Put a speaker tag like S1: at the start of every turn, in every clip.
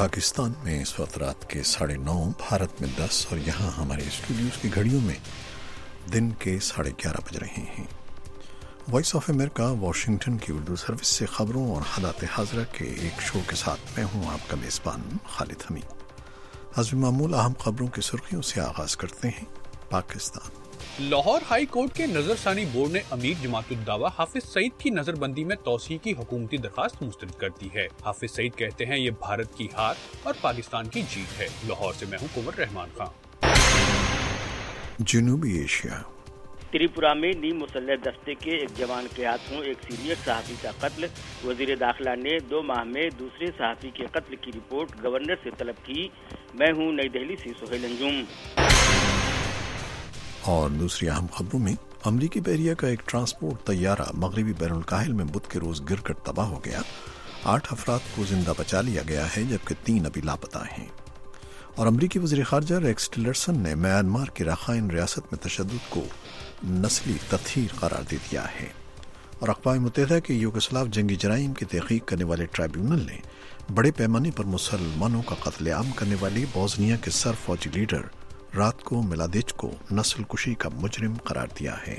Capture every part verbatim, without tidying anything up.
S1: پاکستان میں اس وقت رات کے ساڑھے نو، بھارت میں دس اور یہاں ہمارے اسٹوڈیوز کی گھڑیوں میں دن کے ساڑھے گیارہ بج رہے ہیں۔ وائس آف امریکہ واشنگٹن کی اردو سروس سے خبروں اور حالات حاضرہ کے ایک شو کے ساتھ میں ہوں آپ کا میزبان خالد حمید۔ حسب معمول اہم خبروں کی سرخیوں سے آغاز کرتے ہیں۔ پاکستان
S2: لاہور ہائی کورٹ کے نظر ثانی بورڈ نے امیر جماعت الدعوہ حافظ سعید کی نظر بندی میں توسیع کی حکومتی درخواست مسترد کر دی ہے۔ حافظ سعید کہتے ہیں یہ بھارت کی ہار اور پاکستان کی جیت ہے۔ لاہور سے میں ہوں قمر رحمان خان۔
S1: جنوبی ایشیا
S3: تریپورہ میں نیم مسلح دستے کے ایک جوان کے ہاتھوں ایک سینئر صحافی کا قتل۔ وزیر داخلہ نے دو ماہ میں دوسرے صحافی کے قتل کی رپورٹ گورنر سے طلب کی۔ میں ہوں نئی دہلی سے سہیل انجم۔
S1: اور دوسری اہم خبروں میں امریکی بحریہ کا ایک ٹرانسپورٹ طیارہ مغربی بحر الکاہل میں بدھ کے روز گر کر تباہ ہو گیا۔ آٹھ افراد کو زندہ بچا لیا گیا ہے جبکہ تین ابھی لاپتہ ہیں۔ اور امریکی وزیر خارجہ ریکس ٹلرسن نے میانمار کی رخائن ریاست میں تشدد کو نسلی تطہیر قرار دے دیا ہے۔ اور اقوام متحدہ کے یوگوسلاو جنگی جرائم کی تحقیق کرنے والے ٹرائیبیونل نے بڑے پیمانے پر مسلمانوں کا قتل عام کرنے والی بوسنیا کے سر فوجی لیڈر رات کو ملادیچ کو نسل کشی کا مجرم قرار دیا ہے۔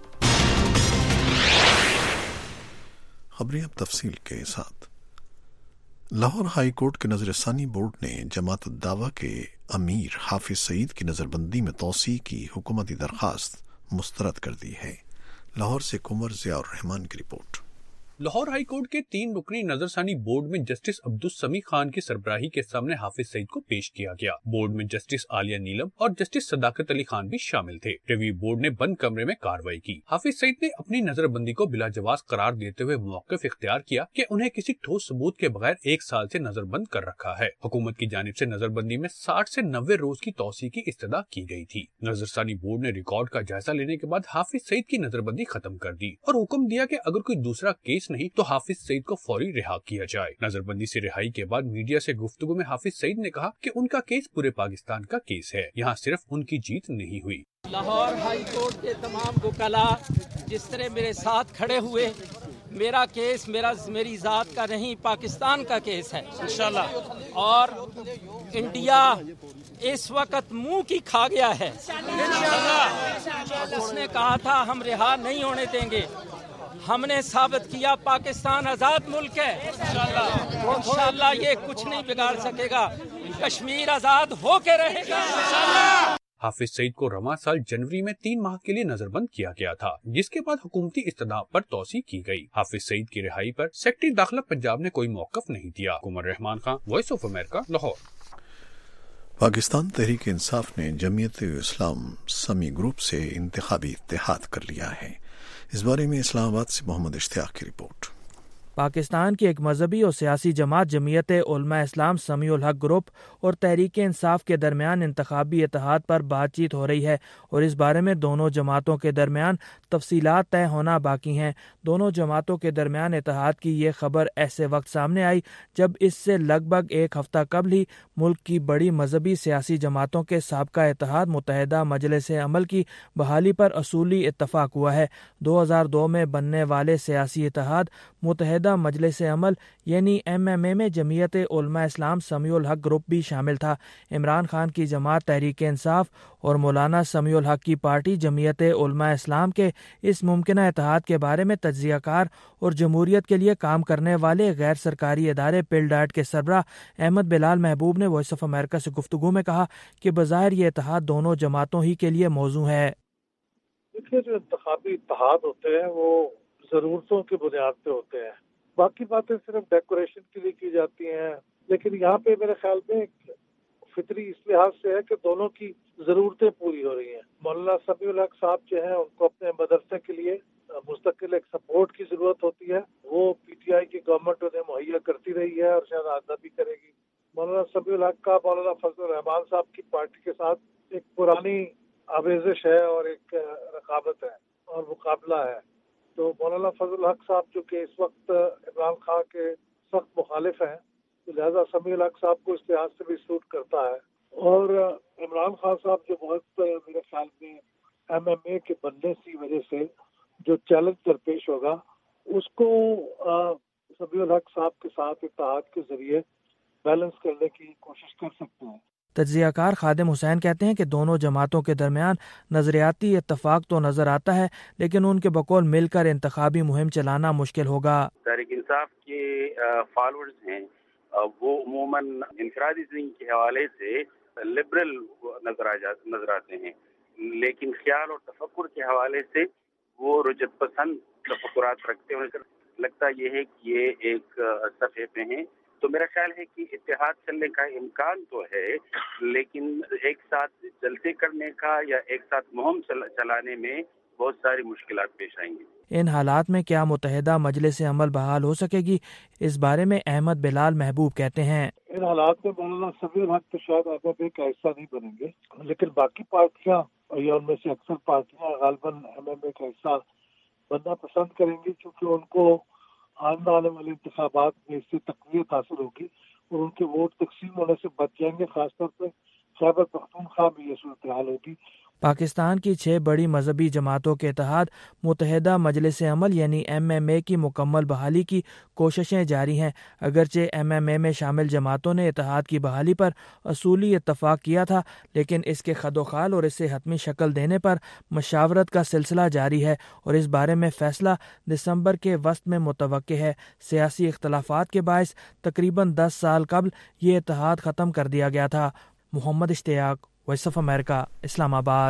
S1: خبریں اب تفصیل کے ساتھ۔ لاہور ہائی کورٹ کے نظر ثانی بورڈ نے جماعت الدعوہ کے امیر حافظ سعید کی نظر بندی میں توسیع کی حکومتی درخواست مسترد کر دی ہے۔ لاہور سے قمر ضیاء الرحمان کی رپورٹ۔
S2: لاہور ہائی کورٹ کے تین رکنی نظر ثانی بورڈ میں جسٹس عبدالسمیع خان کی سربراہی کے سامنے حافظ سعید کو پیش کیا گیا۔ بورڈ میں جسٹس عالیہ نیلم اور جسٹس صداقت علی خان بھی شامل تھے۔ ریویو بورڈ نے بند کمرے میں کارروائی کی۔ حافظ سعید نے اپنی نظر بندی کو بلا جواز قرار دیتے ہوئے موقف اختیار کیا کہ انہیں کسی ٹھوس ثبوت کے بغیر ایک سال سے نظر بند کر رکھا ہے۔ حکومت کی جانب سے نظر بندی میں ساٹھ سے نوے روز کی توسیع کی استدعا کی گئی تھی۔ نظر ثانی بورڈ نے ریکارڈ کا جائزہ لینے کے بعد حافظ سعید کی نظر بندی ختم کر دی اور حکم دیا کہ اگر کوئی دوسرا کیس نہیں تو حافظ سعید کو فوری رہا کیا جائے۔ نظر بندی سے رہائی کے بعد میڈیا سے گفتگو میں حافظ سعید نے کہا کہ ان کا کیس پورے پاکستان کا کیس ہے، یہاں صرف ان کی جیت نہیں ہوئی۔
S4: لاہور ہائی کورٹ کے تمام وکلاء جس طرح میرے ساتھ کھڑے ہوئے، میرا کیس میرا میری ذات کا نہیں، پاکستان کا کیس ہے انشاءاللہ، اور انڈیا اس وقت منہ کی کھا گیا ہے۔ اس نے کہا تھا ہم رہا نہیں ہونے دیں گے، ہم نے ثابت کیا پاکستان آزاد ملک ہے۔ انشاءاللہ یہ کچھ نہیں بگاڑ سکے گا، کشمیر آزاد ہو کے رہے گا۔
S2: حافظ سعید کو رواں سال جنوری میں تین ماہ کے لیے نظر بند کیا گیا تھا، جس کے بعد حکومتی استدعا پر توسیع کی گئی۔ حافظ سعید کی رہائی پر سیکرٹری داخلہ پنجاب نے کوئی موقف نہیں دیا۔ Qamar Rahman Khan, voice of America, Lahore.
S1: Pakistan Tehreek Insaf نے جمعیت اسلام سمی گروپ سے انتخابی اتحاد کر لیا ہے۔ اس بارے میں اسلام آباد سے محمد اشتیاق کی رپورٹ۔
S5: پاکستان کی ایک مذہبی اور سیاسی جماعت جمعیت علماء اسلام سمیع الحق گروپ اور تحریک انصاف کے درمیان انتخابی اتحاد پر بات چیت ہو رہی ہے اور اس بارے میں دونوں جماعتوں کے درمیان تفصیلات طے ہونا باقی ہیں۔ دونوں جماعتوں کے درمیان اتحاد کی یہ خبر ایسے وقت سامنے آئی جب اس سے لگ بھگ ایک ہفتہ قبل ہی ملک کی بڑی مذہبی سیاسی جماعتوں کے سابقہ اتحاد متحدہ مجلس عمل کی بحالی پر اصولی اتفاق ہوا ہے۔ دو ہزار دو میں بننے والے سیاسی اتحاد متحدہ مجلس عمل یعنی ایم ایم اے میں جمعیت علماء اسلام سمیع الحق گروپ بھی شامل تھا۔ عمران خان کی جماعت تحریک انصاف اور مولانا سمیع الحق کی پارٹی جمعیت علماء اسلام کے اس ممکنہ اتحاد کے بارے میں تجزیہ کار اور جمہوریت کے لیے کام کرنے والے غیر سرکاری ادارے پل ڈاٹ کے سربراہ احمد بلال محبوب نے وائس آف امریکہ سے گفتگو میں کہا کہ بظاہر یہ اتحاد دونوں جماعتوں ہی کے لیے موزوں ہے۔
S6: دیکھیے جو انتخابی اتحاد ہوتے ہیں وہ ضرورتوں کی بنیاد پہ ہوتے ہیں، باقی باتیں صرف ڈیکوریشن کے لیے کی جاتی ہیں، لیکن یہاں پہ میرے خیال میں ایک فطری اس لحاظ سے ہے کہ دونوں کی ضرورتیں پوری ہو رہی ہیں۔ مولانا سمیع الحق صاحب جو ہیں ان کو اپنے مدرسے کے لیے مستقل ایک سپورٹ کی ضرورت ہوتی ہے، وہ پی ٹی آئی کی گورنمنٹ انہیں مہیا کرتی رہی ہے اور شاید آئندہ بھی کرے گی۔ مولانا سمیع الحق کا مولانا فضل الرحمان صاحب کی پارٹی کے ساتھ ایک پرانی آمیزش ہے اور ایک رقابت ہے اور مقابلہ ہے، تو مولانا فضل الحق صاحب جو کہ اس وقت عمران خان کے سخت مخالف ہیں، تو لہذا سمیع الحق صاحب کو اس لحاظ سے بھی سوٹ کرتا ہے، اور عمران خان صاحب جو بہت میرے خیال میں ایم ایم اے کے بننے کی وجہ سے جو چیلنج درپیش ہوگا اس کو سمیع الحق صاحب کے ساتھ اتحاد کے ذریعے بیلنس کرنے کی کوشش کر سکتے ہیں۔
S5: تجزیہ کار خادم حسین کہتے ہیں کہ دونوں جماعتوں کے درمیان نظریاتی اتفاق تو نظر آتا ہے، لیکن ان کے بقول مل کر انتخابی مہم چلانا مشکل ہوگا۔
S7: تحریک انصاف کے فالوورز ہیں وہ عموماً انفرادی زندگی کے حوالے سے لبرل نظر آ جاتے نظر آتے ہیں، لیکن خیال اور تفکر کے حوالے سے وہ رجعت پسند تفکرات رکھتے ہیں۔ لگتا یہ ہے کہ یہ ایک صفحے پہ ہیں، تو میرا خیال ہے کہ اتحاد چلنے کا امکان تو ہے، لیکن ایک ساتھ جلسے کرنے کا یا ایک ساتھ مہم چلانے میں بہت ساری مشکلات پیش آئیں گی۔
S5: ان حالات میں کیا متحدہ مجلس عمل بحال ہو سکے گی؟ اس بارے میں احمد بلال محبوب کہتے ہیں،
S6: ان حالات میں مولانا سمیع الحق تو شاید آپ ایک کا حصہ نہیں بنیں گے، لیکن باقی پارٹیاں یا ان میں سے اکثر پارٹیاں غالباً ایم ایم اے کا حصہ بننا پسند کریں گی، کیونکہ ان کو آنے آنے والے انتخابات میں اس سے تقویت حاصل ہوگی اور ان کے ووٹ تقسیم ہونے سے بچ جائیں گے۔ خاص طور پہ خیبر پختونخوا میں یہ صورتحال ہوگی۔
S5: پاکستان کی چھ بڑی مذہبی جماعتوں کے اتحاد متحدہ مجلس عمل یعنی ایم ایم اے کی مکمل بحالی کی کوششیں جاری ہیں۔ اگرچہ ایم ایم اے میں شامل جماعتوں نے اتحاد کی بحالی پر اصولی اتفاق کیا تھا، لیکن اس کے خد و خال اور اسے حتمی شکل دینے پر مشاورت کا سلسلہ جاری ہے اور اس بارے میں فیصلہ دسمبر کے وسط میں متوقع ہے۔ سیاسی اختلافات کے باعث تقریباً دس سال قبل یہ اتحاد ختم کر دیا گیا تھا۔ محمد اشتیاق، وائس آف امریکہ، اسلام آباد۔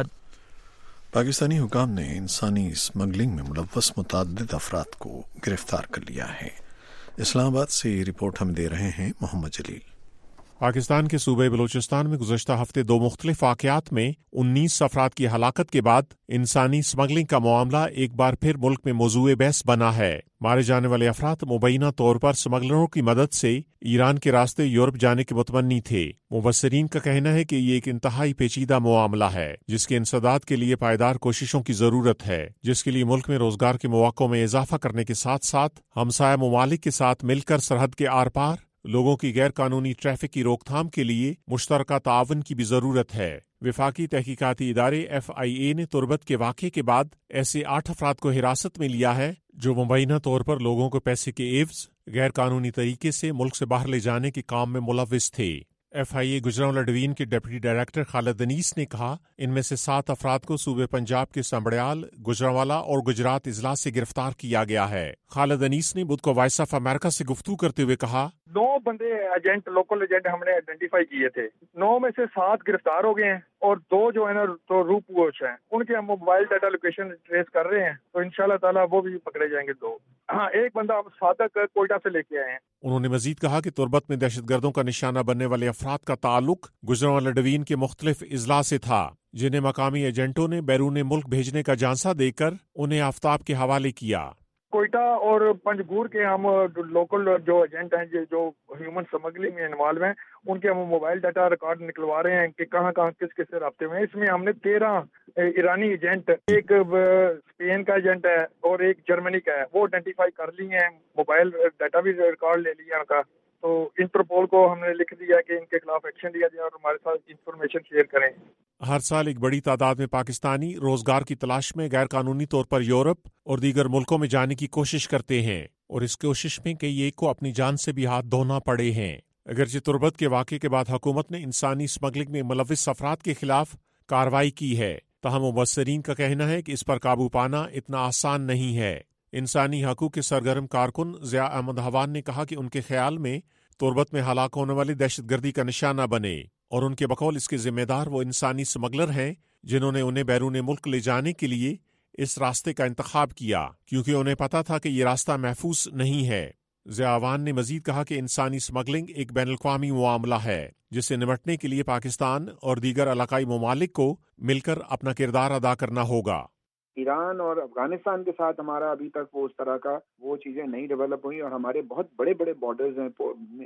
S1: پاکستانی حکام نے انسانی اسمگلنگ میں ملوث متعدد افراد کو گرفتار کر لیا ہے۔ اسلام آباد سے یہ رپورٹ ہم دے رہے ہیں محمد جلیل۔
S8: پاکستان کے صوبے بلوچستان میں گزشتہ ہفتے دو مختلف واقعات میں انیس افراد کی ہلاکت کے بعد انسانی اسمگلنگ کا معاملہ ایک بار پھر ملک میں موضوع بحث بنا ہے۔ مارے جانے والے افراد مبینہ طور پر اسمگلروں کی مدد سے ایران کے راستے یورپ جانے کے متمنی تھے۔ مبصرین کا کہنا ہے کہ یہ ایک انتہائی پیچیدہ معاملہ ہے جس کے انسداد کے لیے پائیدار کوششوں کی ضرورت ہے، جس کے لیے ملک میں روزگار کے مواقعوں میں اضافہ کرنے کے ساتھ ساتھ ہمسایہ ممالک کے ساتھ مل کر سرحد کے آر پار لوگوں کی غیر قانونی ٹریفک کی روک تھام کے لیے مشترکہ تعاون کی بھی ضرورت ہے۔ وفاقی تحقیقاتی ادارے ایف آئی اے نے تربت کے واقعے کے بعد ایسے آٹھ افراد کو حراست میں لیا ہے جو مبینہ طور پر لوگوں کو پیسے کے عوض غیر قانونی طریقے سے ملک سے باہر لے جانے کے کام میں ملوث تھے۔ F I A Gujranwala division کے ڈپٹی ڈائریکٹر خالد انیس نے کہا ان میں سے سات افراد کو صوبے پنجاب کے سنبڑیال، گجرانوالہ اور گجرات اضلاع سے گرفتار کیا گیا ہے۔ خالد انیس نے بدھ کو وائس آف امریکہ سے گفتگو کرتے ہوئے کہا،
S9: نو بندے ایجنٹ لوکل ایجنٹ ہم نے آئیڈینٹیفائی کیے تھے، نو میں سے سات گرفتار ہو گئے ہیں اور دو جو ہے نا تو رو پوچھ ہیں، ان کے ہم موبائل ڈاٹا لوکیشن ٹریس کر رہے ہیں، تو انشاءاللہ تعالیٰ وہ بھی پکڑے جائیں گے دو۔ ہاں ایک بندہ ہم صادق کوئٹہ سے لے کے آئے ہیں۔
S8: انہوں نے مزید کہا کہ تربت میں دہشت گردوں کا نشانہ بننے والے افراد کا تعلق گجرانوالہ ڈویژن کے مختلف اضلاع سے تھا، جنہیں مقامی ایجنٹوں نے بیرون ملک بھیجنے کا جانسا دے کر انہیں آفتاب کے حوالے کیا۔
S9: کوئٹہ اور پنجگور کے ہم لوکل جو ایجنٹ ہیں جو ہیومن سمگلنگ میں انوالو ہیں، ان کے ہم موبائل ڈاٹا ریکارڈ نکلوا رہے ہیں کہ کہاں کہاں کس کس سے رابطے میں۔ اس میں ہم نے تیرہ ایرانی ایجنٹ، ایک اسپین کا ایجنٹ ہے اور ایک جرمنی کا ہے، وہ آئیڈینٹیفائی کر لی ہیں، موبائل ڈاٹا بھی ریکارڈ لے لیا ان کا۔ تو انٹرپول کو ہم نے لکھ دیا کہ ان کے خلاف ایکشن لیا جائے اور ہمارے ساتھ انفارمیشن شیئر کریں۔
S8: ہر سال ایک بڑی تعداد میں پاکستانی روزگار کی تلاش میں غیر قانونی طور پر یورپ اور دیگر ملکوں میں جانے کی کوشش کرتے ہیں، اور اس کوشش میں کئی ایک کو اپنی جان سے بھی ہاتھ دھونا پڑے ہیں۔ اگرچہ تربت کے واقعے کے بعد حکومت نے انسانی اسمگلنگ میں ملوث افراد کے خلاف کارروائی کی ہے، تاہم مبصرین کا کہنا ہے کہ اس پر قابو پانا اتنا آسان نہیں ہے۔ انسانی حقوق کے سرگرم کارکن ضیاء احمد حوان نے کہا کہ ان کے خیال میں تربت میں ہلاک ہونے والی دہشت گردی کا نشانہ بنے، اور ان کے بقول اس کے ذمہ دار وہ انسانی اسمگلر ہیں جنہوں نے انہیں بیرون ملک لے جانے کے لیے اس راستے کا انتخاب کیا، کیونکہ انہیں پتا تھا کہ یہ راستہ محفوظ نہیں ہے۔ ضیاء حوان نے مزید کہا کہ انسانی اسمگلنگ ایک بین الاقوامی معاملہ ہے جس سے نمٹنے کے لیے پاکستان اور دیگر علاقائی ممالک کو مل کر اپنا کردار ادا کرنا ہوگا۔
S10: ایران اور افغانستان کے ساتھ ہمارا ابھی تک وہ اس طرح کا وہ چیزیں نہیں ڈیولپ ہوئی، اور ہمارے بہت بڑے بڑے بارڈرز ہیں،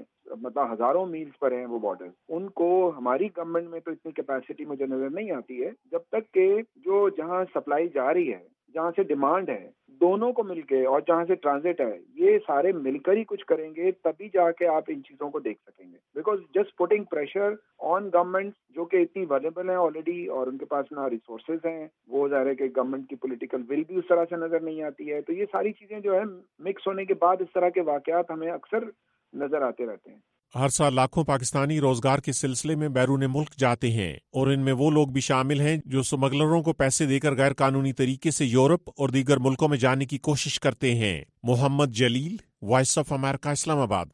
S10: مطلب ہزاروں میلز پر ہیں وہ بارڈرز، ان کو ہماری گورنمنٹ میں تو اتنی کیپیسٹی مجھے نظر نہیں آتی ہے، جب تک کہ جو جہاں سپلائی جا رہی ہے، جہاں سے ڈیمانڈ ہے، دونوں کو مل کے، اور جہاں سے ٹرانزٹ ہے، یہ سارے مل کر ہی کچھ کریں گے، تبھی جا کے آپ ان چیزوں کو دیکھ سکیں گے۔ Because just putting pressure on government جو کہ اتنی ویلیبل ہیں آلریڈی، اور ان کے پاس نہ ریسورسز ہیں، وہ ظاہر ہے کہ گورنمنٹ کی پولیٹیکل ول بھی اس طرح سے نظر نہیں آتی ہے، تو یہ ساری چیزیں جو ہے مکس ہونے کے بعد اس طرح کے واقعات ہمیں اکثر نظر آتے رہتے ہیں۔
S8: हर साल लाखों पाकिस्तानी रोजगार के सिलसिले में बैरून मुल्क जाते हैं और इनमें वो लोग भी शामिल हैं जो स्मगलरों को पैसे देकर गैर कानूनी तरीके से यूरोप और दीगर मुल्कों में जाने की कोशिश करते हैं। Mohammad Jalil, voice of America, Islamabad.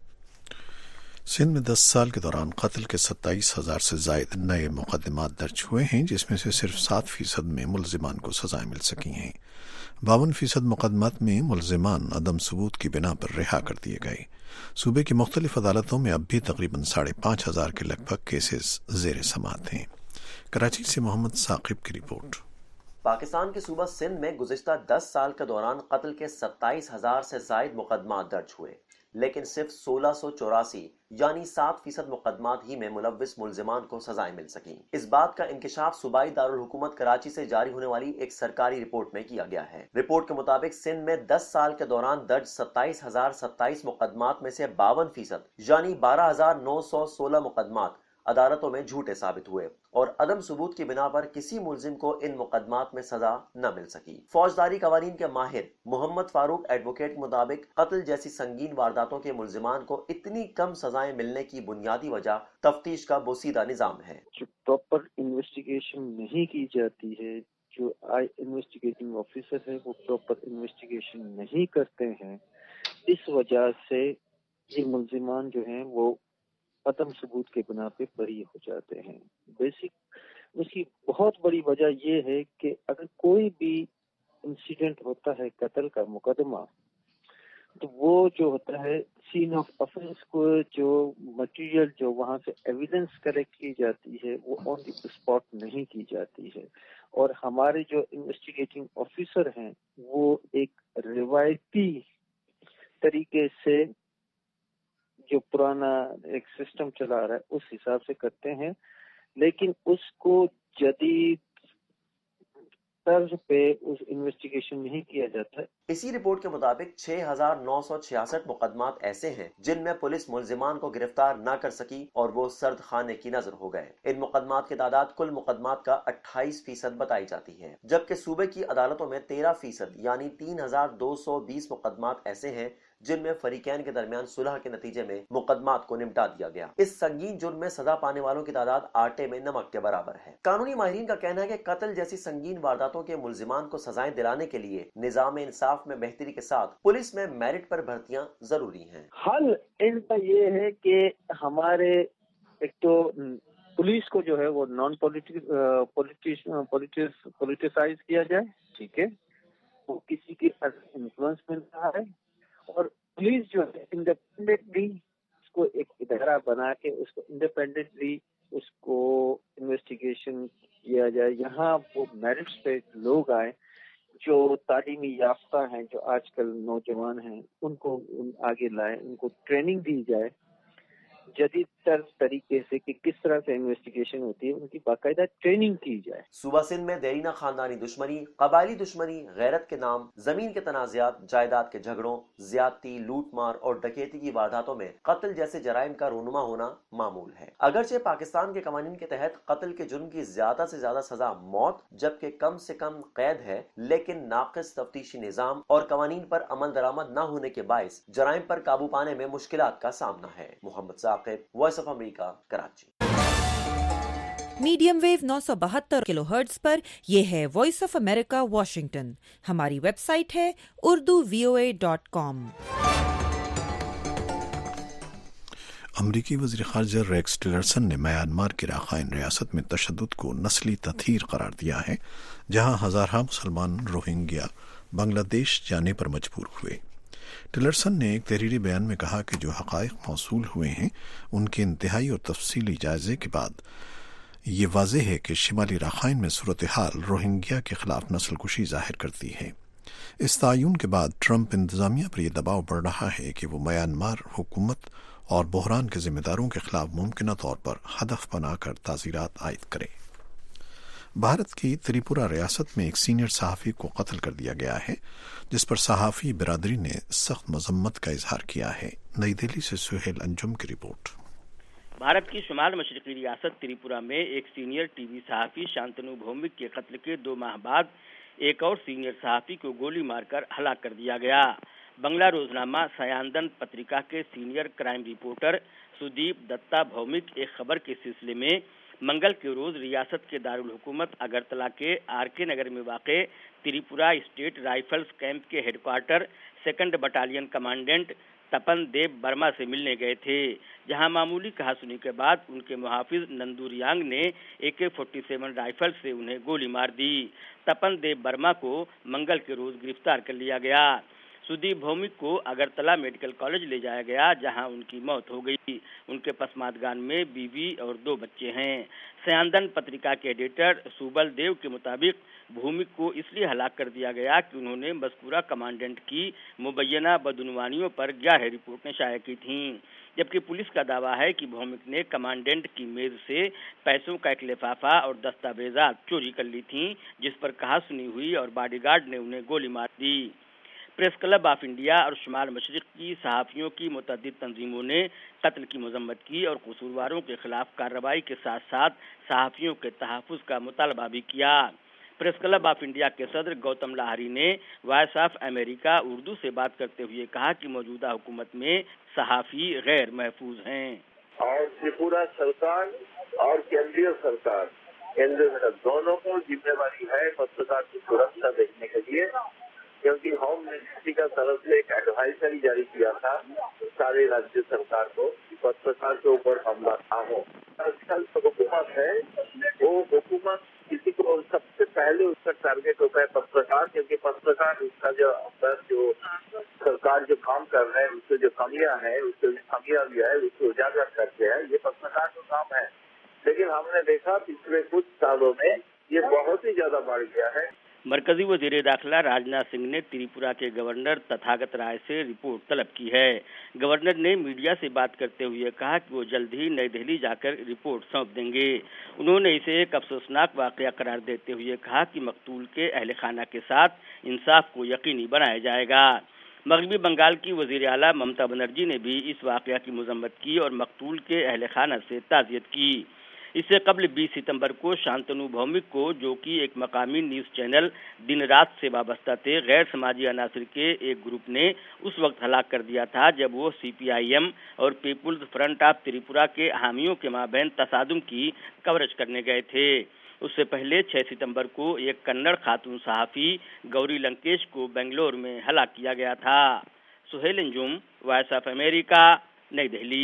S1: Sindh में दस साल के दौरान कत्ल के सत्ताईस हजार से जायद नए मुकदमात दर्ज हुए हैं, जिसमें से सिर्फ सात फीसद में मुलजिमान को सजाएं मिल सकी हैं। बावन फीसद मुकदमात में मुलजिमान अदम सबूत की बिना पर रिहा कर दिए गए। सूबे की मुख्तलिफ अदालतों में अब भी तकरीबन साढ़े पाँच हजार के लगभग केसेस जेर समाअत हैं। कराची से मोहम्मद साकिब की रिपोर्ट।
S11: पाकिस्तान के सूबा सिंध में गुज़िश्ता दस साल के दौरान कत्ल के सत्ताईस हजार से जायद मुकदमात दर्ज हुए, लेकिन सिर्फ सोलह सौ चौरासी यानी सात फीसद मुकदमात ही में मुलव्विस मुलजिमान को सजाएं मिल सकी। इस बात का इंकिशाफ सूबाई दारुल हुकूमत कराची से जारी होने वाली एक सरकारी रिपोर्ट में किया गया है। रिपोर्ट के मुताबिक सिंध में दस साल के दौरान दर्ज सत्ताईस हजार सत्ताईस मुकदमात में से बावन फीसद यानी बारह हजार नौ सौ सोलह मुकदमात अदालतों में झूठे साबित हुए और अदम सबूत की बिना पर किसी मुलजिम को इन मुकदमात में सजा न मिल सकी। फौजदारी कवानीन के माहिर मोहम्मद फारूक एडवोकेट के मुताबिक कत्ल जैसी संगीन वारदातों के मुलजिमान को इतनी कम सजाएं मिलने की बुनियादी वजह तफ्तीश का बोसीदा निजाम है।
S12: जो प्रॉपर इन्वेस्टिगेशन नहीं की जाती है, जो आई इन्वेस्टिगेटिंग ऑफिसर है वो प्रॉपर इन्वेस्टिगेशन नहीं करते हैं, इस वजह से ये मुलजिमान जो हैं वो अदम सबूत के बिना पे बरी हो जाते हैं। बेसिक उसकी बहुत बड़ी वजह ये है कि अगर कोई भी इंसिडेंट होता है कत्ल का मुकदमा, तो वो जो होता है सीन ऑफ ऑफेंस को जो मटेरियल जो वहाँ से एविडेंस कलेक्ट की जाती है वो ऑन द स्पॉट नहीं की जाती है। और हमारे जो इन्वेस्टिगेटिंग ऑफिसर हैं वो एक रिवायती तरीके से जो पुराना एक सिस्टम चला रहा है उस हिसाब से करते हैं, लेकिन उसको जदीद तर्ज पे उस इन्वेस्टिगेशन नहीं किया जाता है।
S11: इसी रिपोर्ट के मुताबिक छह हजार नौ सौ छियासठ मुकदमात ऐसे हैं जिनमें पुलिस मुलजिमान को गिरफ्तार न कर सकी और वो सर्द खाने की नजर हो गए। इन मुकदमात की तादाद कुल मुकदमात का अट्ठाईस फीसद बताई जाती है, जबकि सूबे की अदालतों में तेरह फीसद यानी तीन हजार दो सौ बीस मुकदमात ऐसे हैं जिनमें फरीकैन के दरमियान सुलह के नतीजे में मुकदमात को निपटा दिया गया। इस संगीन जुर्म में सजा पाने वालों की तादाद आटे में नमक के बराबर है। कानूनी माहिरीन का कहना है कि कत्ल जैसी संगीन वारदातों के मुलजिमान को सजाएं दिलाने के लिए निजाम इंसाफ में बेहतरी के साथ पुलिस में मेरिट पर भर्तियां जरूरी हैं।
S12: हल इनका ये है कि हमारे एक तो पुलिस को जो है वो नॉन पॉलिटिसाइज किया जाए, ठीक है, वो किसी के इन्फ्लुएंस मिल रहा है, और पुलिस जो है इंडिपेंडेंटली उसको एक इदारा बना के उसको इंडिपेंडेंटली उसको इन्वेस्टिगेशन किया जाए। यहाँ वो मेरिट्स पे लोग आए जो तालीमी याफ्ता हैं, जो आजकल नौजवान हैं, उनको उन आगे लाए, उनको ट्रेनिंग दी जाए जदीद तर तरीके से कि किस तरह से इन्वेस्टिगेशन होती है, उनकी बाकायदा ट्रेनिंग की जाए।
S11: सूबा सिंध में देरीना खानदानी दुश्मनी, कबायली दुश्मनी, गैरत के नाम, जमीन के तनाज़ात, जायदाद के झगड़ों, ज्यादती, लूट मार और डकैती की वारदातों में कत्ल जैसे जराइम का रूनुमा होना मामूल है। अगरचे पाकिस्तान के कवानीन के तहत कत्ल के जुर्म की ज्यादा से ज्यादा सजा मौत जबकि कम से कम कैद है, लेकिन नाकिस तफ्तीशी निजाम और कवानीन पर अमल दरामद न होने के बायस जराइम पर काबू पाने में मुश्किलात का सामना है। Mohammad Saqib, voice of America, Karachi.
S13: Medium wave नौ सौ बहत्तर किलो हर्ट्ज पर यह है वॉइस ऑफ अमेरिका वाशिंगटन। हमारी वेबसाइट है Urdu V O A dot com.
S1: अमरीकी वज़ीर ख़ारजा रेक्स टिलरसन ने म्यांमार की राखाइन रियासत में तशद्दुद को नस्ली तथहीर करार दिया है, जहां हज़ारों मुसलमान रोहिंग्या बांग्लादेश जाने पर मजबूर हुए। टिलरसन ने एक तहरीरी बयान में कहा कि जो हक़ाइक़ मौसूल हुए हैं उनके इंतहाई और तफसीली जायजे के बाद ये वाज़ेह है कि शिमाली राखाइन में सूरत हाल रोहिंग्या के खिलाफ नस्ल कुशी जाहिर करती है। इस तायुन के बाद ट्रंप इंतजामिया पर यह दबाव बढ़ रहा है कि वो म्यांमार हुकूमत और बहरान के जिम्मेदारों के खिलाफ मुमकिन तौर पर हदफ बनाकर ताज़ीरात आयद करे। भारत की त्रिपुरा रियासत में एक सीनियर सहाफ़ी को कत्ल कर दिया गया है, जिस पर सहाफ़ी बिरादरी ने सख्त मजम्मत का इजहार किया है। नई दिल्ली से सुहेल अंजुम की रिपोर्ट।
S3: भारत की शुमाल मशरकी रियासत त्रिपुरा में एक सीनियर टीवी सहाफ़ी शांतनु भौमिक के कत्ल के दो माह बाद एक और सीनियर सहाफ़ी को गोली मारकर हलाक कर दिया गया। बंगला रोजनामा सयांदन पत्रिका के senior crime reporter Sudip Dutta Bhowmik एक खबर के सिलसिले में मंगल के रोज रियासत के दारुल हुकूमत अगरतला के आर के नगर में वाक़े त्रिपुरा स्टेट राइफल्स कैंप के headquarter second battalion commandant Tapan Dev Varma से मिलने गए थे, जहां मामूली कहासुनी के बाद उनके मुहाफिज नंदू रियांग ने ए के फोर्टी सेवन राइफल से उन्हें गोली मार दी। तपन देव वर्मा को मंगल के रोज गिरफ्तार कर लिया गया। सुदीप भौमिक को अगरतला मेडिकल कॉलेज ले जाया गया, जहां उनकी मौत हो गई। उनके पसमादगान में बीवी और दो बच्चे हैं। सयांदन पत्रिका के एडिटर सुबल देव के मुताबिक भौमिक को इसलिए हलाक कर दिया गया कि उन्होंने मज़कूरा कमांडेंट की मुबैना बदनुवानियों पर ग्यारह रिपोर्टें शाया की थीं, जबकि पुलिस का दावा है कि भौमिक ने कमांडेंट की मेज से पैसों का एक लिफाफा और दस्तावेजात चोरी कर ली थीं, जिस पर कहासुनी हुई और बॉडीगार्ड ने उन्हें गोली मार दी। प्रेस क्लब ऑफ इंडिया और शुमाल मशरिक की सहाफ़ियों की मुतअद्दिद तंजीमों ने कत्ल की मजम्मत की और कसूरवारों के खिलाफ कार्रवाई के साथ साथ सहाफ़ियों के तहफ़्फ़ुज़ का मुतालबा भी किया। प्रेस क्लब ऑफ इंडिया के सदर गौतम लाहरी ने वॉइस ऑफ अमेरिका उर्दू से बात करते हुए कहा कि मौजूदा हुकूमत में सहाफ़ी गैर महफूज हैं।
S14: और त्रिपुरा सरकार और केंद्रीय सरकार केंद्र दोनों को जिम्मेवारी है पत्रकार की सुरक्षा देखने के लिए, क्योंकि होम मिनिस्ट्री का तरफ से एक एडवाइजरी जारी किया था सारे राज्य सरकार को कि पत्रकार के ऊपर हमला ना हो। आजकल तो हुकूमत है, वो हुकूमत किसी को सबसे पहले उसका टारगेट होता है पत्रकार, क्योंकि पत्रकार उसका जो जो सरकार जो काम कर रहे हैं उसके जो कमियां हैं उसके जो खामियां भी है उसको उजागर करते हैं, ये पत्रकार का काम है। लेकिन हमने देखा पिछले कुछ सालों में ये बहुत ही ज्यादा बढ़ गया है।
S3: मरकजी वजीर दाखिला राजनाथ सिंह ने त्रिपुरा के गवर्नर तथागत राय से रिपोर्ट तलब की है। गवर्नर ने मीडिया से बात करते हुए कहा कि वो जल्द ही नई दिल्ली जाकर रिपोर्ट सौंप देंगे। उन्होंने इसे एक अफसोसनाक वाकया करार देते हुए कहा कि मकतूल के अहल खाना के साथ इंसाफ को यकीनी बनाया जाएगा। मगरबी बंगाल की वजीर आला ममता बनर्जी ने भी इस वाकया की मजम्मत की और मकतूल के अहल खाना से ताज़ियत की। इससे कबल बीस सितंबर को शांतनु भौमिक को, जो कि एक मकामी न्यूज़ चैनल दिन रात से वाबस्ता थे, गैर समाजी अनासर के एक ग्रुप ने उस वक्त हलाक कर दिया था जब वो सी पी आई एम और पीपुल्स फ्रंट ऑफ त्रिपुरा के हामियों के माबैन तसादुम की कवरेज करने गए थे। उससे पहले छह सितंबर को एक कन्नड़ खातून सहाफ़ी गौरी लंकेश को बेंगलोर में हलाक किया गया था। Suhail Anjum, voice of America, New Delhi.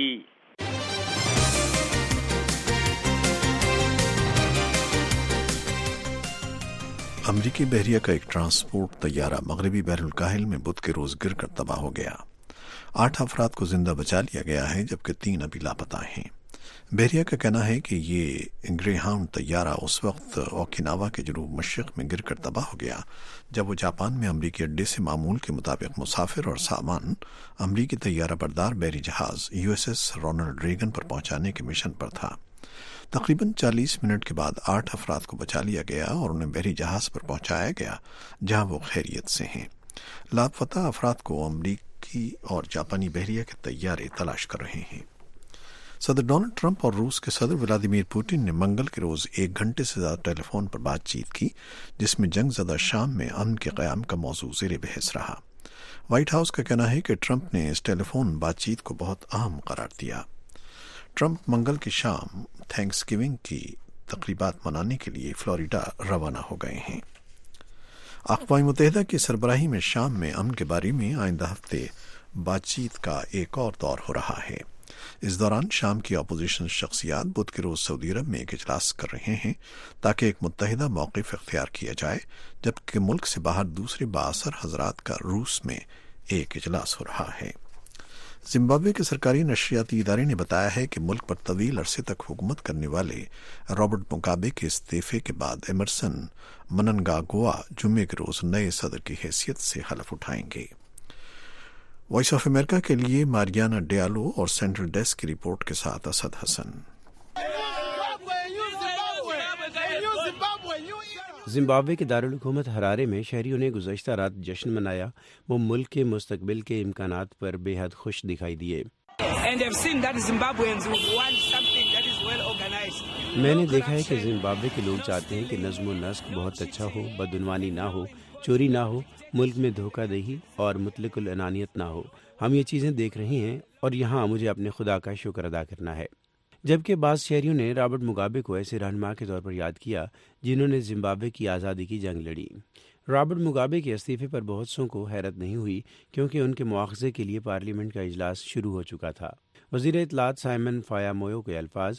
S1: अमरीकी बहरिया का एक ट्रांसपोर्ट तैयारा मगरबी बहरुल काहिल में बुध के रोज गिरकर तबाह हो गया। आठ अफराद को जिंदा बचा लिया गया है, जबकि तीन अभी लापता हैं। बहरिया का कहना है कि ये ग्रेहाउंड तैयारा उस वक्त ओकिनावा के जनूब मशरिक में गिरकर तबाह हो गया जब वो जापान में अमरीकी अड्डे से मामूल के मुताबिक मुसाफिर और सामान अमरीकी तैयारा बरदार बहरी जहाज U S S Ronald Reagan पर पहुंचाने के मिशन पर था। तकरीबन चालीस मिनट के बाद आठ अफराद को बचा लिया गया और उन्हें बहरी जहाज पर पहुंचाया गया, जहां वो खैरियत से हैं। लापता अफराद को अमरीकी और जापानी बहरिया के तैयारे तलाश कर रहे हैं। सदर डोनाल्ड ट्रंप और रूस के सदर व्लादिमीर पुतिन ने मंगल के रोज एक घंटे से ज्यादा टेलीफोन पर बातचीत की, जिसमें जंग ज़दा शाम में अमन के क़याम का मौजू ज़ेरे बहस रहा। व्हाइट हाउस का कहना है कि ट्रंप ने इस टेलीफोन बातचीत को बहुत अहम करार दिया। ट्रंप मंगल की शाम थैंक्सगिविंग की तकरीबात मनाने के लिए फ्लोरिडा रवाना हो गए हैं। अक़वाम मुत्तहिदा की सरबराही में शाम में अमन के बारे में आइंदा हफ्ते बातचीत का एक और दौर हो रहा है। इस दौरान शाम की अपोजिशन शख्सियात बुध के रोज सऊदी अरब में एक इजलास कर रहे हैं ताकि एक मुत्तहिदा मौक़िफ़ इख्तियार किया जाए, जबकि मुल्क से बाहर दूसरे बाअसर हजरात का रूस में एक इजलास हो रहा है। जिम्बाब्वे के सरकारी नशरियाती इदारे ने बताया है कि मुल्क पर तवील अरसे तक हुकूमत करने वाले रॉबर्ट मुगाबे के इस्तीफे के बाद एमरसन मननगागोआ जुम्मे के रोज नए सदर की हैसियत से हलफ उठाएंगे। वॉइस ऑफ अमेरिका के लिए मारियाना डियालो और सेंट्रल डेस्क की रिपोर्ट के साथ असद हसन।
S15: जिम्बाब्वे के दारुल हुकूमत हरारे में शहरियों ने गुज़श्ता रात जश्न मनाया। वो मुल्क के मुस्तकबिल के इम्कानात पर बेहद खुश दिखाई दिए। मैंने देखा है कि जिम्बाब्वे के लोग चाहते हैं कि नज़्म व नस्क बहुत अच्छा हो, बदउनवानी ना हो, چوری نہ ہو، ملک میں دھوکہ دہی اور مطلق العنانیت نہ ہو۔ ہم یہ چیزیں دیکھ رہے ہیں اور یہاں مجھے اپنے خدا کا شکر ادا کرنا ہے۔ جبکہ بعض شہریوں نے رابرٹ مگابے کو ایسے رہنما کے طور پر یاد کیا جنہوں نے زمبابوے کی آزادی کی جنگ لڑی۔ رابرٹ مگابے کے استعفے پر بہت سوں کو حیرت نہیں ہوئی کیونکہ ان کے مواخذے کے لیے پارلیمنٹ کا اجلاس شروع ہو چکا تھا۔ وزیر اطلاعات سائمن فایا مویو کے الفاظ،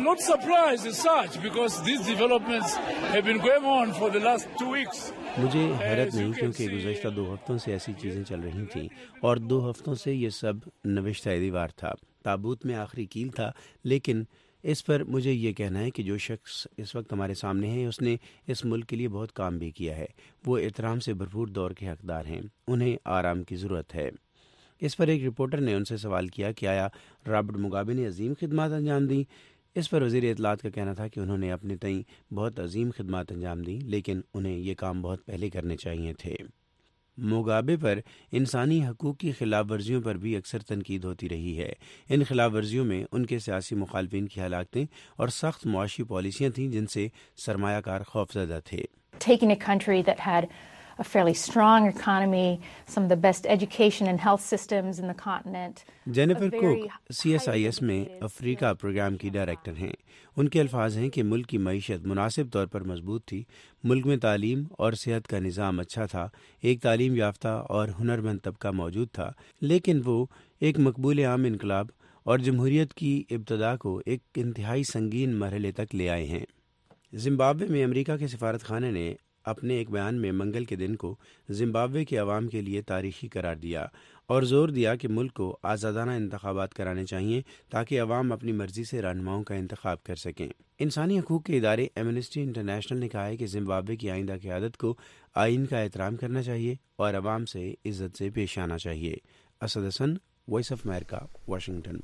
S15: مجھے حیرت نہیں کیونکہ گزشتہ دو ہفتوں سے ایسی چیزیں چل رہی تھیں اور دو ہفتوں سے یہ سب نوشتہ دیوار تھا، تابوت میں آخری کیل تھا، لیکن اس پر مجھے یہ کہنا ہے کہ جو شخص اس وقت ہمارے سامنے ہے اس نے اس ملک کے لیے بہت کام بھی کیا ہے، وہ احترام سے بھرپور دور کے حقدار ہیں، انہیں آرام کی ضرورت ہے۔ اس پر ایک رپورٹر نے ان سے سوال کیا کہ آیا رابرٹ مگابے نے عظیم خدمات انجام دیں؟ اس پر وزیر اطلاعات کا کہنا تھا کہ انہوں نے اپنے تئیں بہت عظیم خدمات انجام دیں، لیکن انہیں یہ کام بہت پہلے کرنے چاہیے تھے۔ مگابے پر انسانی حقوق کی خلاف ورزیوں پر بھی اکثر تنقید ہوتی رہی ہے۔ ان خلاف ورزیوں میں ان کے سیاسی مخالفین کی ہلاکتیں اور سخت معاشی پالیسیاں تھیں جن سے سرمایہ کار خوفزدہ تھے۔
S16: Taking a country that had a fairly strong economy, some of the best education and health systems in the continent.
S15: Jennifer Cook C S I S میں افریقہ پروگرام کی ڈائریکٹر ہیں۔ ان کے الفاظ ہیں کہ ملک کی معیشت مناسب طور پر مضبوط تھی، ملک میں تعلیم اور صحت کا نظام اچھا تھا، ایک تعلیم یافتہ اور ہنرمند طبقہ موجود تھا، لیکن وہ ایک مقبول عام انقلاب اور جمہوریت کی ابتدا کو ایک انتہائی سنگین مرحلے تک لے آئے ہیں۔ زمبابوے میں امریکہ کے سفارت خانے نے اپنے ایک بیان میں منگل کے دن کو زمبابوے کے عوام کے لیے تاریخی قرار دیا اور زور دیا کہ ملک کو آزادانہ انتخابات کرانے چاہیے تاکہ عوام اپنی مرضی سے رہنماؤں کا انتخاب کر سکیں۔ انسانی حقوق کے ادارے ایمنسٹی انٹرنیشنل نے کہا ہے کہ زمبابوے کی آئندہ قیادت کو آئین کا احترام کرنا چاہیے اور عوام سے عزت سے پیش آنا چاہیے۔ Asad Hasan, voice of America, Washington.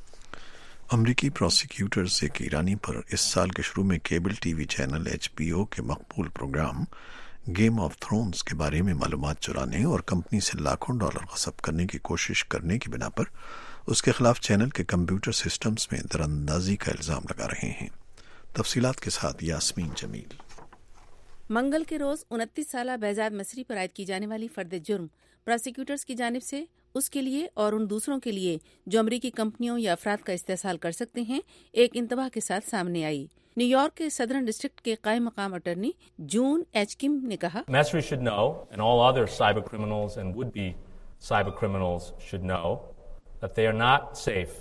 S1: امریکی پروسیکیوٹرز ایک ایرانی پر اس سال کے شروع میں cable T V channel H B O کے مقبول پروگرام گیم آف تھرونز کے بارے میں معلومات چرانے اور کمپنی سے لاکھوں ڈالر غصب کرنے کی کوشش کرنے کی بنا پر اس کے خلاف چینل کے کمپیوٹر سسٹمز میں دراندازی کا الزام لگا رہے ہیں۔ تفصیلات کے ساتھ یاسمین جمیل۔
S17: منگل کے روز انتیس سالہ بہزاد مصری پر عائد کی جانے والی فرد جرم پروسیکیوٹرز کی جانب سے اس کے لیے اور ان دوسروں کے لیے جو امریکی کمپنیوں یا افراد کا استحصال کر سکتے ہیں ایک انتباہ کے ساتھ سامنے آئی۔ نیو یارک کے صدرن ڈسٹرکٹ کے قائم مقام اٹرنی جون ایچ کم نے کہا،
S18: Mastry should know and all other cyber criminals and would be cyber criminals should know that they are not safe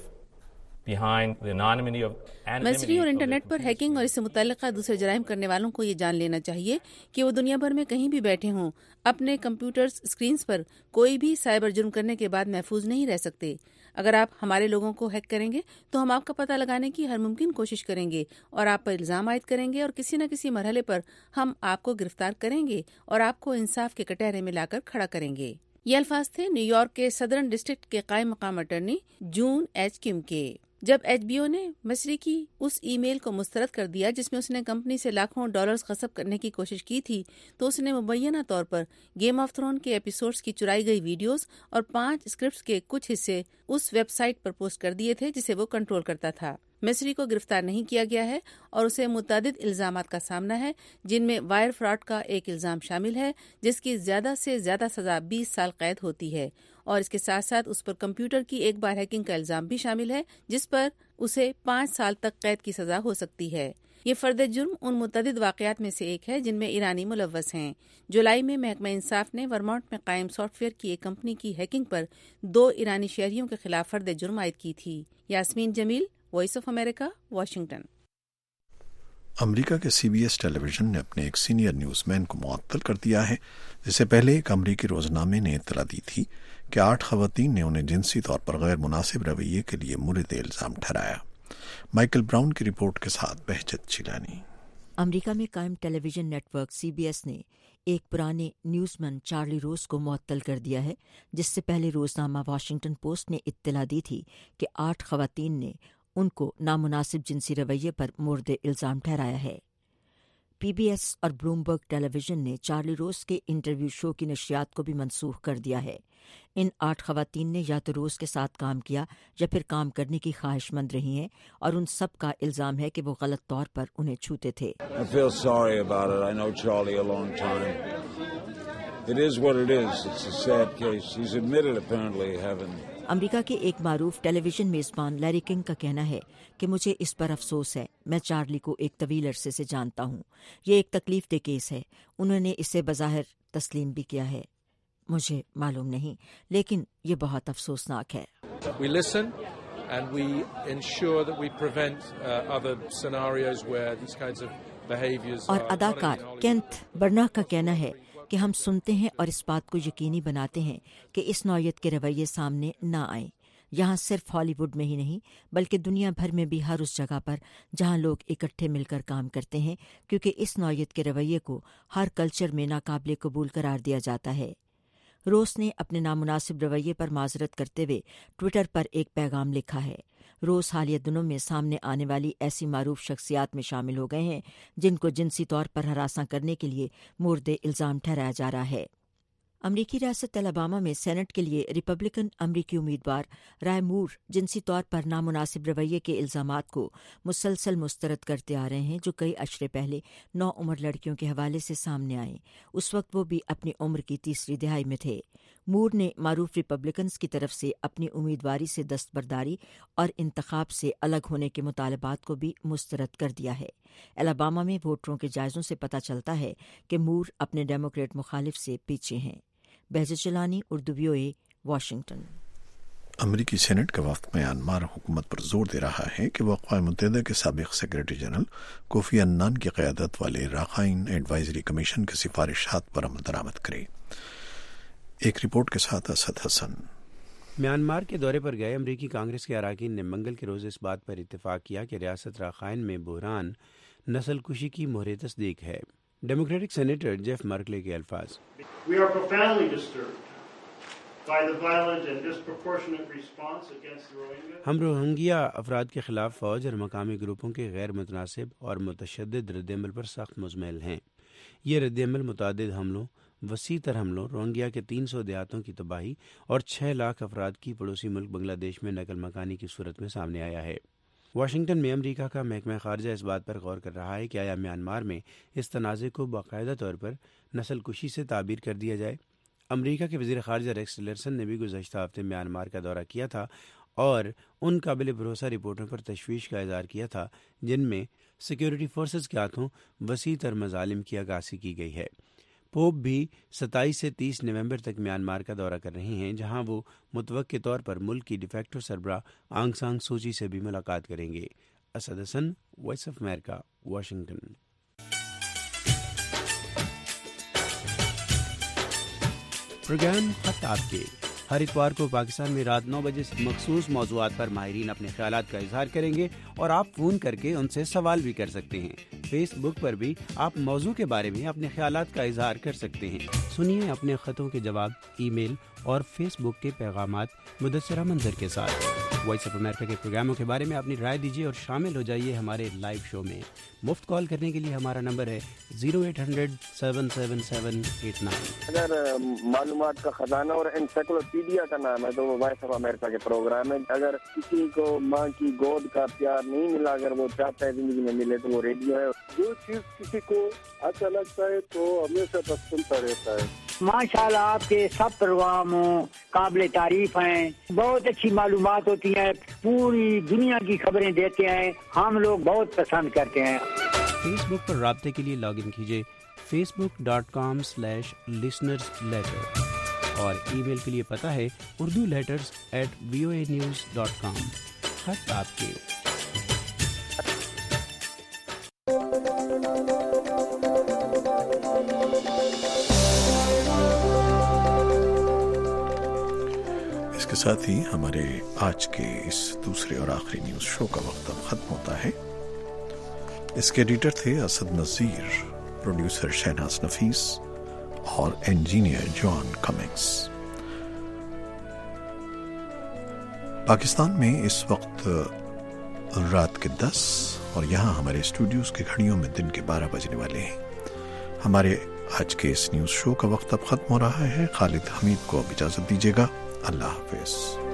S18: behind the anonymity of
S17: مصری اور انٹرنیٹ پر ہیکنگ اور اس سے متعلقہ دوسرے جرائم کرنے والوں کو یہ جان لینا چاہیے کہ وہ دنیا بھر میں کہیں بھی بیٹھے ہوں اپنے کمپیوٹرز اسکرینز پر کوئی بھی سائبر جرم کرنے کے بعد محفوظ نہیں رہ سکتے۔ اگر آپ ہمارے لوگوں کو ہیک کریں گے تو ہم آپ کا پتہ لگانے کی ہر ممکن کوشش کریں گے اور آپ پر الزام عائد کریں گے اور کسی نہ کسی مرحلے پر ہم آپ کو گرفتار کریں گے اور آپ کو انصاف کے کٹہرے میں لا کر کھڑا کریں گے۔ یہ الفاظ تھے نیو یارک کے صدرن ڈسٹرکٹ کے قائم مقام اٹرنی جون ایچ کم کے۔ جب ایچ بی او نے مصری کی اس ای میل کو مسترد کر دیا جس میں اس نے کمپنی سے لاکھوں ڈالرز غصب کرنے کی کوشش کی تھی تو اس نے مبینہ طور پر گیم آف تھرون کے ایپیسوڈز کی چرائی گئی ویڈیوز اور پانچ اسکرپٹس کے کچھ حصے اس ویب سائٹ پر پوسٹ کر دیے تھے جسے وہ کنٹرول کرتا تھا۔ مصری کو گرفتار نہیں کیا گیا ہے اور اسے متعدد الزامات کا سامنا ہے جن میں وائر فراڈ کا ایک الزام شامل ہے جس کی زیادہ سے زیادہ سزا بیس سال قید ہوتی ہے اور اس کے ساتھ ساتھ اس پر کمپیوٹر کی ایک بار ہیکنگ کا الزام بھی شامل ہے جس پر اسے پانچ سال تک قید کی سزا ہو سکتی ہے۔ یہ فرد جرم ان متعدد واقعات میں سے ایک ہے جن میں ایرانی ملوث ہیں۔ جولائی میں محکمہ انصاف نے ورمونٹ میں قائم سافٹ ویئر کی ایک کمپنی کی ہیکنگ پر دو ایرانی شہریوں کے خلاف فرد جرم عائد کی تھی۔ Yasmeen Jamil, voice of America, Washington.
S1: امریکہ کے C B S television نے اپنے ایک سینئر نیوز مین کو معطل کر دیا ہے جسے پہلے ایک امریکی روزنامے نے اطلاع دی تھی کہ آٹھ خواتین نے انہیں جنسی طور پر غیر مناسب رویے کے لیے مورد الزام ٹھہرایا۔ مائیکل براؤن کی رپورٹ کے ساتھ بہجت چیلانی۔
S19: امریکہ میں قائم television network C B S نے ایک پرانے نیوز مین چارلی روز کو معطل کر دیا ہے جس سے پہلے روزنامہ واشنگٹن پوسٹ نے اطلاع دی تھی کہ آٹھ خواتین نے ان کو نامناسب جنسی رویے پر مورد الزام ٹھہرایا ہے۔ پی بی ایس اور بلومبرگ ٹیلی ویژن نے چارلی روز کے انٹرویو شو کی نشریات کو بھی منسوخ کر دیا ہے۔ ان آٹھ خواتین نے یا تو روز کے ساتھ کام کیا یا پھر کام کرنے کی خواہش مند رہی ہیں اور ان سب کا الزام ہے کہ وہ غلط طور پر انہیں چھوتے تھے۔
S20: It is what it is. It's a sad case. He's admitted apparently having.
S19: امریکہ کے ایک معروف ٹیلی ویژن میزبان لیری کنگ کا کہنا ہے کہ مجھے اس پر افسوس ہے. میں چارلی کو ایک طویل عرصے سے جانتا ہوں. یہ ایک تکلیف دہ کیس ہے. انہوں نے اسے بظاہر تسلیم بھی کیا ہے. مجھے معلوم نہیں لیکن یہ بہت افسوسناک ہے.
S21: We listen and we ensure that we prevent uh, other scenarios where these kinds of behaviors.
S19: اور اداکار کینتھ برناک کا کہنا ہے کہ ہم سنتے ہیں اور اس بات کو یقینی بناتے ہیں کہ اس نوعیت کے رویے سامنے نہ آئیں. یہاں صرف ہالی ووڈ میں ہی نہیں بلکہ دنیا بھر میں بھی ہر اس جگہ پر جہاں لوگ اکٹھے مل کر کام کرتے ہیں، کیونکہ اس نوعیت کے رویے کو ہر کلچر میں ناقابل قبول قرار دیا جاتا ہے. روس نے اپنے نامناسب رویے پر معذرت کرتے ہوئے ٹویٹر پر ایک پیغام لکھا ہے. روس حالیہ دنوں میں سامنے آنے والی ایسی معروف شخصیات میں شامل ہو گئے ہیں جن کو جنسی طور پر ہراساں کرنے کے لیے مورد الزام ٹھہرایا جا رہا ہے. امریکی ریاست الاباما میں سینٹ کے لیے ریپبلکن امریکی امیدوار رائے مور جنسی طور پر نامناسب رویے کے الزامات کو مسلسل مسترد کرتے آ رہے ہیں، جو کئی اشرے پہلے نو عمر لڑکیوں کے حوالے سے سامنے آئے. اس وقت وہ بھی اپنی عمر کی تیسری دہائی میں تھے. مور نے معروف ریپبلکنز کی طرف سے اپنی امیدواری سے دستبرداری اور انتخاب سے الگ ہونے کے مطالبات کو بھی مسترد کر دیا ہے. الاباما میں ووٹروں کے جائزوں سے پتہ چلتا ہے کہ مور اپنے ڈیموکریٹ مخالف سے پیچھے ہیں. Behjat Jilani, Urdu V O A, Washington.
S1: امریکی سینٹ کا وفد میانمار حکومت پر زور دے رہا ہے کہ وہ اقوام متحدہ کے سابق سیکرٹری جنرل کوفی عنان کی قیادت والے راخائن ایڈوائزری کمیشن کی سفارشات پر عمل درآمد کرے. ایک رپورٹ کے ساتھ اسد حسن.
S15: میانمار کے دورے پر گئے امریکی کانگریس کے اراکین نے منگل کے روز اس بات پر اتفاق کیا کہ ریاست راخائن میں بحران نسل کشی کی مہر تصدیق ہے. ڈیموکریٹک سینیٹر جیف مرکلے کے الفاظ: ہم روہنگیا افراد کے خلاف فوج اور مقامی گروپوں کے غیر متناسب اور متشدد رد عمل پر سخت مزمل ہیں. یہ رد عمل متعدد حملوں، وسیع تر حملوں، روہنگیا کے تین سو دیہاتوں کی تباہی اور چھ لاکھ افراد کی پڑوسی ملک بنگلہ دیش میں نقل مکانی کی صورت میں سامنے آیا ہے. واشنگٹن میں امریکہ کا محکمہ خارجہ اس بات پر غور کر رہا ہے کہ آیا میانمار میں اس تنازع کو باقاعدہ طور پر نسل کشی سے تعبیر کر دیا جائے. امریکہ کے وزیر خارجہ ریکس ٹیلرسن نے بھی گزشتہ ہفتے میانمار کا دورہ کیا تھا اور ان قابل بھروسہ رپورٹوں پر تشویش کا اظہار کیا تھا جن میں سیکیورٹی فورسز کے ہاتھوں وسیع تر مظالم کی عکاسی کی گئی ہے. پوپ بھی ستائیس سے تیس نومبر تک میانمار کا دورہ کر رہے ہیں، جہاں وہ متوقع طور پر ملک کی ڈیفیکٹو سربراہ آنگ سان سوچی سے بھی ملاقات کریں گے. Asad Hasan, voice of America, Washington. Programme خط آپ کے ہر اتوار کو پاکستان میں رات نو بجے سے مخصوص موضوعات پر ماہرین اپنے خیالات کا اظہار کریں گے اور آپ فون کر کے ان سے سوال بھی کر سکتے ہیں. فیس بک پر بھی آپ موضوع کے بارے میں اپنے خیالات کا اظہار کر سکتے ہیں. سنیے اپنے خطوں کے جواب ای میل اور فیس بک کے پیغامات مدثرہ منظر کے ساتھ. وائس آف امریکہ کے پروگراموں کے بارے میں اپنی رائے دیجیے اور شامل ہو جائیے ہمارے لائیو شو میں. مفت کال کرنے کے لیے ہمارا نمبر ہے zero eight hundred seven seven seven eight nine.
S22: اگر معلومات کا خزانہ اور انسائکلوپیڈیا کا نام ہے تو وہ وائس آف امریکہ کے پروگرام ہے. اگر کسی کو ماں کی گود کا پیار نہیں ملا، اگر وہ چاہتا ہے زندگی میں ملے تو وہ ریڈیو ہے.
S6: جو چیز کسی کو اچھا لگتا ہے تو ہمیشہ بس سنتا رہتا ہے.
S23: ماشاء اللہ آپ کے سب پروگرام قابل تعریف ہیں، بہت اچھی معلومات ہوتی ہیں، پوری دنیا کی خبریں دیتے ہیں، ہم لوگ بہت پسند کرتے ہیں.
S15: فیس بک پر رابطے کے لیے لاگ ان کیجیے facebook dot com slash listeners letter اور ای میل کے لیے پتہ ہے Urdu letters at V O A news dot com. خط آپ کے.
S1: اس کے ساتھ ہی ہمارے آج کے اس دوسرے اور آخری نیوز شو کا وقت اب ختم ہوتا ہے. اس کے ایڈیٹر تھے اسد نذیر، پروڈیوسر شہناز نفیس اور انجینئر جان کمنگس. پاکستان میں اس وقت رات کے دس اور یہاں ہمارے اسٹوڈیوز کی گھڑیوں میں دن کے بارہ بجنے والے ہیں. ہمارے آج کے اس نیوز شو کا وقت اب ختم ہو رہا ہے. خالد حمید کو اب اجازت دیجیے گا. اللہ حافظ.